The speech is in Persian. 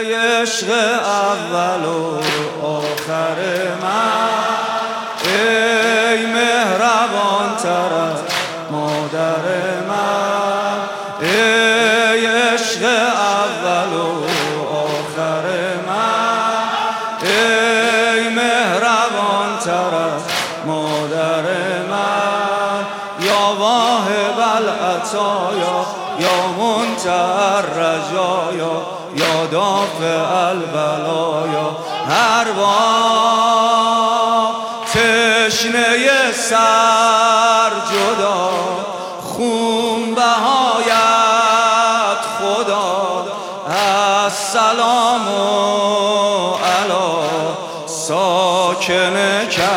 عشق اول و آخر من، ای مهربان تر از مادر من، ای عشق اول و آخر من، ای مهربان تر از مادر من. یا واهب العطایا یا منتهی الرجایا یا دافع البلایا، هر بار تشنه سر جدا خون بهایت خدا. السلام علی ساکن